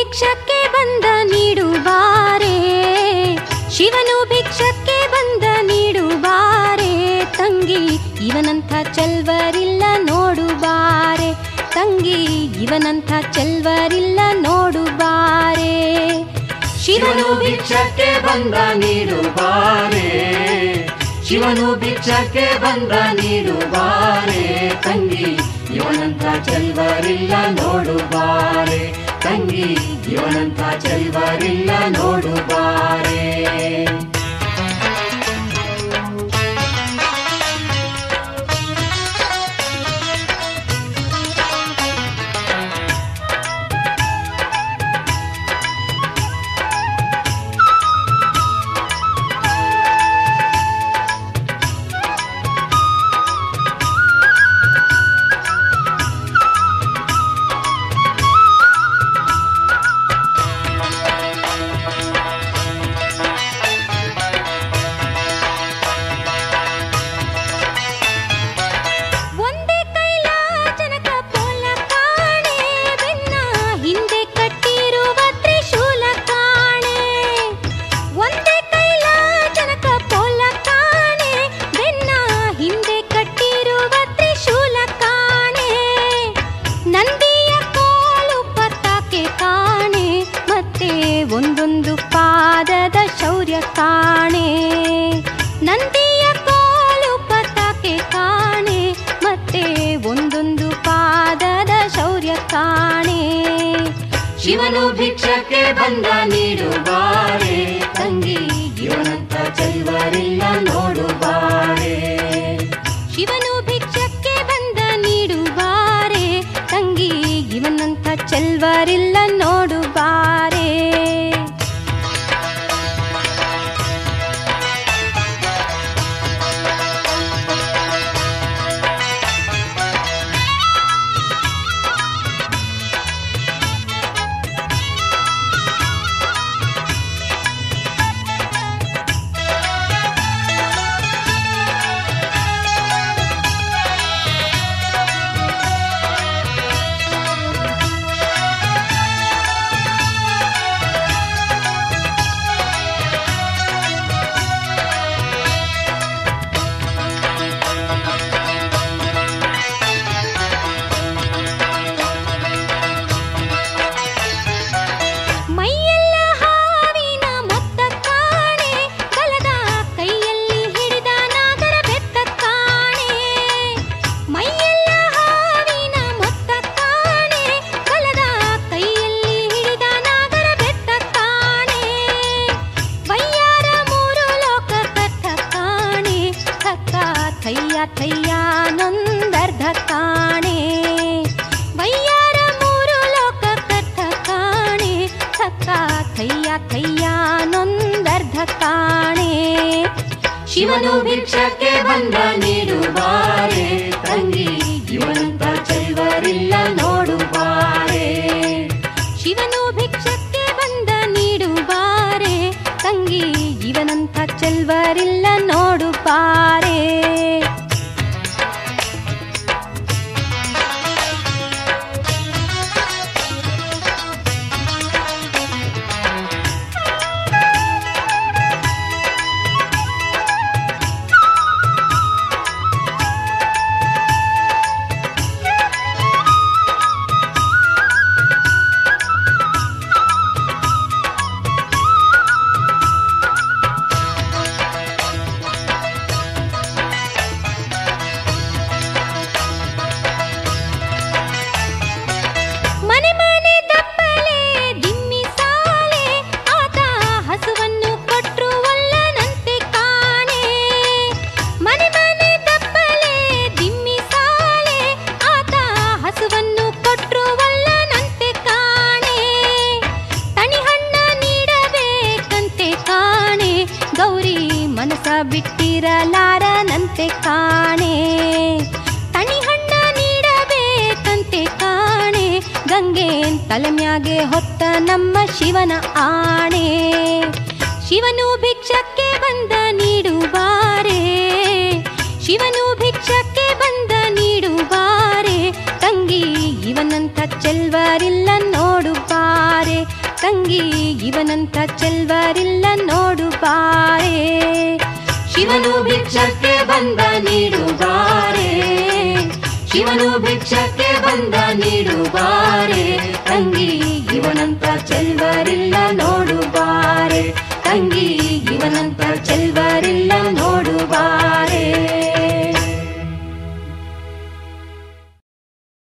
ಭಿಕ್ಷಕ್ಕೆ ಬಂದ ನೀಡು ಬಾರೆ, ಶಿವನು ಭಿಕ್ಷಕ್ಕೆ ಬಂದ ನೀಡು ಬಾರೆ ತಂಗಿ, ಇವನಂಥ ಚೆಲ್ವರಿಲ್ಲ ನೋಡು ಬಾರೆ ತಂಗಿ, ಇವನಂಥ ಚೆಲ್ವರಿಲ್ಲ ನೋಡು ಬಾರೆ. ಶಿವನು ಭಿಕ್ಷಕ್ಕೆ ಬಂದ ನೀಡು ಬಾರೆ, ಶಿವನು ಭಿಕ್ಷಕ್ಕೆ ಬಂದ ನೀಡು ಬಾರೆ ತಂಗಿ, ಇವನಂಥ ಚೆಲ್ವರಿಲ್ಲ ನೋಡು ಬಾರೆ ತಂಗಿ, ಇವನಂಥ ಚೆಲ್ವರಿಲ್ಲ ನೋಡು ಬಾರೆ. ಒಂದೊಂದು ಪಾದದ ಶೌರ್ಯ ಕಾಣೆ, ನಂದಿಯ ಕೋಲು ಪತಾಕೆ ಕಾಣೆ, ಮತ್ತೆ ಒಂದೊಂದು ಪಾದದ ಶೌರ್ಯ ಕಾಣೆ. ಶಿವನು ಭಿಕ್ಷಕ್ಕೆ ಬಂದ ನೀಡು ಬಾರೆ ತಂಗಿ, ಇವನಂಥ ಚೆಲ್ವರಿಲ್ಲ ನೋಡು ಬಾರೆ. ಶಿವನು ಭಿಕ್ಷಕ್ಕೆ ಬಂದ ನೀಡು ಬಾರೆ ತಂಗಿ, ಇವನಂಥ ಚೆಲ್ವರಿಲ್ಲ ನೋಡು ಬಾರೆ. ಥಯ್ಯ ಥಯ್ಯ ನೊಂದರ್ಧ ಕಾಣೆ, ವಯ್ಯಾರ ಮೂರು ಲೋಕ ಕಥ ಕಾಣೆ, ಥಕ್ಕ ಥಯ್ಯ ಥಯ್ಯ ನೊಂದರ್ಧ ಕಾಣೆ. ಶಿವನು ಭಿಕ್ಷಕ್ಕೆ ಬಂದ ನೀಡು ಬಾರೆ ತಂಗಿ, ಇವನಂಥ ಚೆಲ್ವರಿಲ್ಲ ನೋಡು ಬಾರೆ. ಶಿವನು ಭಿಕ್ಷಕ್ಕೆ ಬಂದ ನೀಡು ಬಾರೆ ತಂಗಿ, ಇವನಂಥ ಚೆಲ್ವರಿಲ್ಲ ನೋಡು ಬಾರೆ. ಮನಸ ಬಿಟ್ಟಿರಲಾರನಂತೆ ಕಾಣೆ, ತಣಿಹಣ್ಣ ನೀಡಬೇಕಂತೆ ಕಾಣೆ, ಗಂಗೆನ್ ತಲೆಮ್ಯಾಗೆ ಹೊತ್ತ ನಮ್ಮ ಶಿವನ ಆಣೆ. ಶಿವನು ಭಿಕ್ಷಕ್ಕೆ ಬಂದ ನೀಡು ಬಾರೆ, ಶಿವನು ಭಿಕ್ಷಕ್ಕೆ ಬಂದ ನೀಡು ಬಾರೆ ತಂಗಿ, ಇವನಂಥ ಚೆಲ್ವರಿಲ್ಲ ನೋಡು ಬಾರೆ ತಂಗಿ ಇವನಂತ ಚೆಲ್ವರಿಲ್ಲ ನೋಡು ಬಾರೆ. ಶಿವನು ಭಿಕ್ಷಕ್ಕೆ ಬಂದ ನೀಡು ಬಾರೆ, ಶಿವನು ಭಿಕ್ಷಕ್ಕೆ ಬಂದ ನೀಡು ಬಾರೆ. ತಂಗಿ ಇವನಂತ ಚೆಲ್ವರಿಲ್ಲ ನೋಡು ಬಾರೆ, ತಂಗಿ ಇವನಂತ ಚೆಲ್ವ